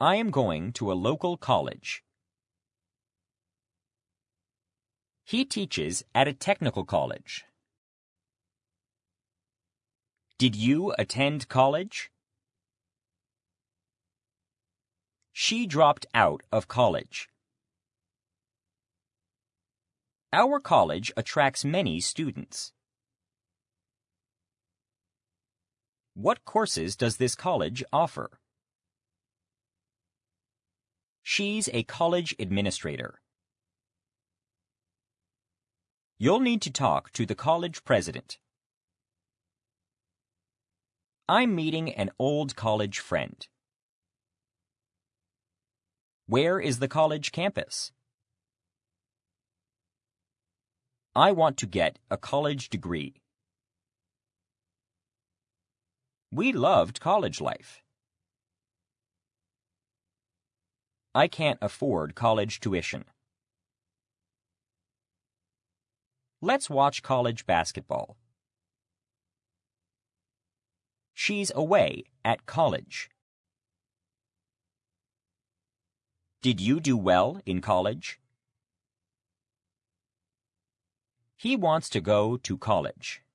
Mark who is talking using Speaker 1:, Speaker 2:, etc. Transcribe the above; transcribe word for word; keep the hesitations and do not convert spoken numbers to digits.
Speaker 1: I am going to a local college. He teaches at a technical college. Did you attend college? She dropped out of college. Our college attracts many students. What courses does this college offer? She's a college administrator. You'll need to talk to the college president. I'm meeting an old college friend. Where is the college campus? I want to get a college degree. We loved college life. I can't afford college tuition. Let's watch college basketball. She's away at college. Did you do well in college? He wants to go to college.